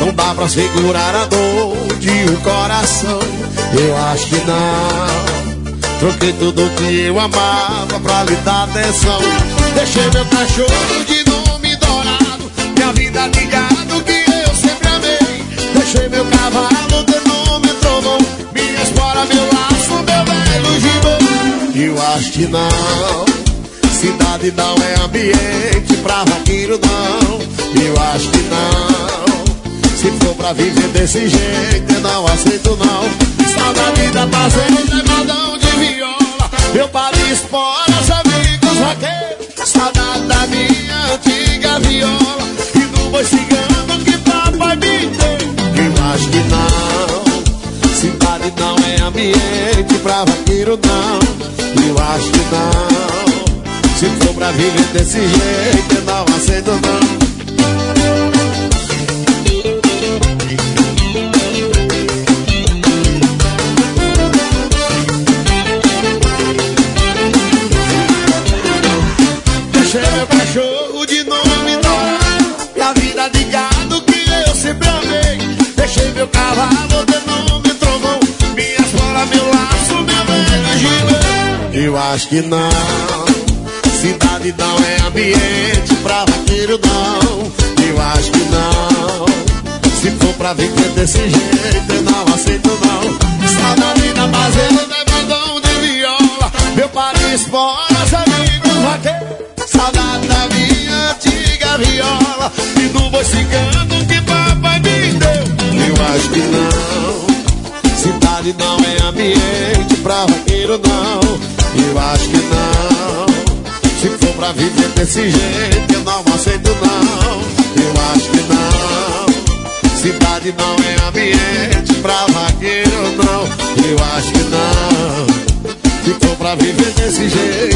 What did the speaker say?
não dá pra segurar a dor de um coração. Eu acho que não. Troquei tudo que eu amava pra lhe dar atenção. Deixei meu cachorro de nome dourado, minha vida de gado que eu sempre amei. Deixei meu cavalo de nome trovão, minha espora, meu laço, meu velho gibão. Eu acho que não. Cidade não é ambiente pra vaqueiro não. Eu acho que não. Se for pra viver desse jeito eu não aceito não. Saudade da fazenda, madão de viola, meu padre espora, amigos vaqueiros. Saudade da minha antiga viola e do boi cigano que papai me deu. Eu acho que não. Cidade não é ambiente pra vaqueiro não. Eu acho que não. Se for pra viver desse jeito eu não aceito não. Deixei meu cachorro de nome dourado, e a vida de gado que eu sempre amei. Deixei meu cavalo de nome trovão, minha espora, meu laço, meu velho gibão. Eu acho que não. Cidade não é ambiente pra vaqueiro não. Eu acho que não. Se for pra viver desse jeito eu não aceito não. Saudade da fazenda, bandão de viola, meu padre espora, amigos vaqueiros. Saudade da minha antiga viola e do boi cigano que papai me deu. Eu acho que não. Cidade não é ambiente pra vaqueiro não. Eu acho que não. Se for pra viver desse jeito eu não aceito não. Eu acho que não. Cidade não é ambiente pra vaqueiro não. Eu acho que não. Se for pra viver desse jeito